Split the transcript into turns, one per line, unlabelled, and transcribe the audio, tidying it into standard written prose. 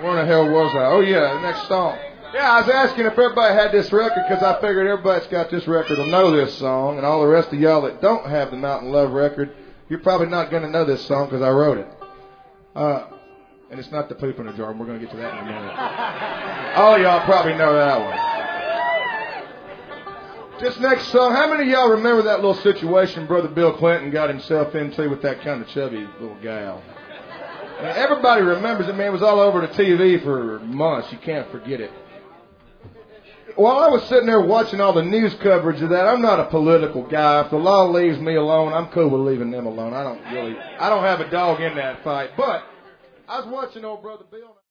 Where the hell was I? Oh, yeah, the next song. Yeah, I was asking if everybody had this record because I figured everybody's got this record will know this song, and all the rest of y'all that don't have the Mountain Love record, you're probably not going to know this song because I wrote it. And it's not the poop in a jar, and we're going to get to that in a minute. All y'all probably know that one. This next song, how many of y'all remember that little situation Brother Bill Clinton got himself into with that kind of chubby little gal? Now, everybody remembers it, man. It was all over the TV for months. You can't forget it. While I was sitting there watching all the news coverage of that, I'm not a political guy. If the law leaves me alone, I'm cool with leaving them alone. I don't have a dog in that fight. But I was watching old Brother Bill.